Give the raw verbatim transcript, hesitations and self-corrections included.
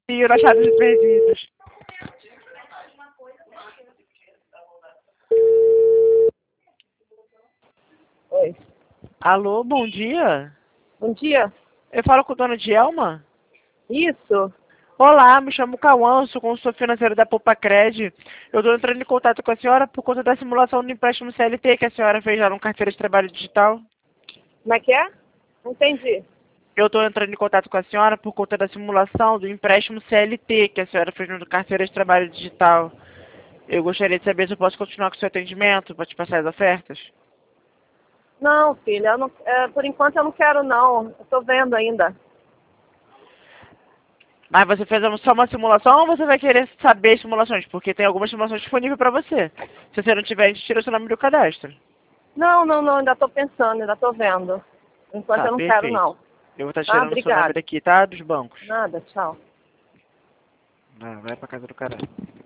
E achados perdidos. Oi. Alô, bom dia. Bom dia. Eu falo com o dono de Elma? Isso. Olá, me chamo Cauã, sou consultor financeiro da Popacred. Eu estou entrando em contato com a senhora por conta da simulação do empréstimo C L T que a senhora fez lá no carteira de trabalho digital. Como é que é? Não entendi. Eu estou entrando em contato com a senhora por conta da simulação do empréstimo C L T que a senhora fez no carteira de trabalho digital. Eu gostaria de saber se eu posso continuar com o seu atendimento para te passar as ofertas. Não, filha, eu não, é, por enquanto eu não quero não. Eu tô vendo ainda. Mas você fez só uma simulação ou você vai querer saber as simulações? Porque tem algumas simulações disponíveis para você. Se você não tiver, a gente tira o seu nome do cadastro. Não, não, não, ainda tô pensando, ainda tô vendo. Por enquanto Tá, eu não quero perfeito. não. Eu vou estar Ah, tirando o seu nome obrigada. daqui, tá? Dos bancos. Nada, tchau. Ah, vai pra casa do caralho.